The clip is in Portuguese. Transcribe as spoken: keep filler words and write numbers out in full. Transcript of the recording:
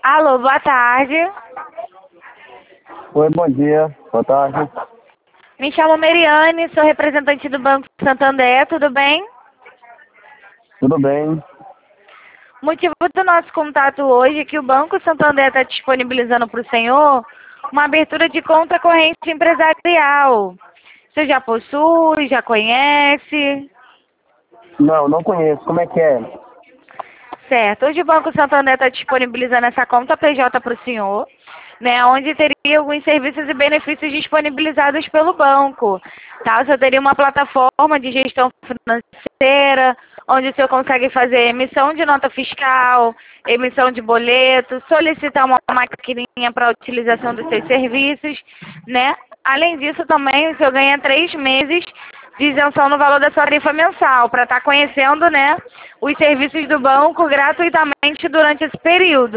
Alô, boa tarde. Oi, bom dia. Boa tarde. Me chamo Meriane, sou representante do Banco Santander, tudo bem? Tudo bem? O motivo do nosso contato hoje é que o Banco Santander está disponibilizando para o senhor uma abertura de conta corrente empresarial. Você já possui, já conhece? Não, não conheço. Como é que é? Certo. Hoje o Banco Santander está disponibilizando essa conta P J para o senhor, né, onde teria alguns serviços e benefícios disponibilizados pelo banco. Tá? Você teria uma plataforma de gestão financeira, onde o senhor consegue fazer emissão de nota fiscal, emissão de boleto, solicitar uma maquininha para a utilização dos seus serviços, né? Além disso, também o senhor ganha três meses de isenção no valor da sua tarifa mensal, para estar conhecendo, né, os serviços do banco gratuitamente durante esse período.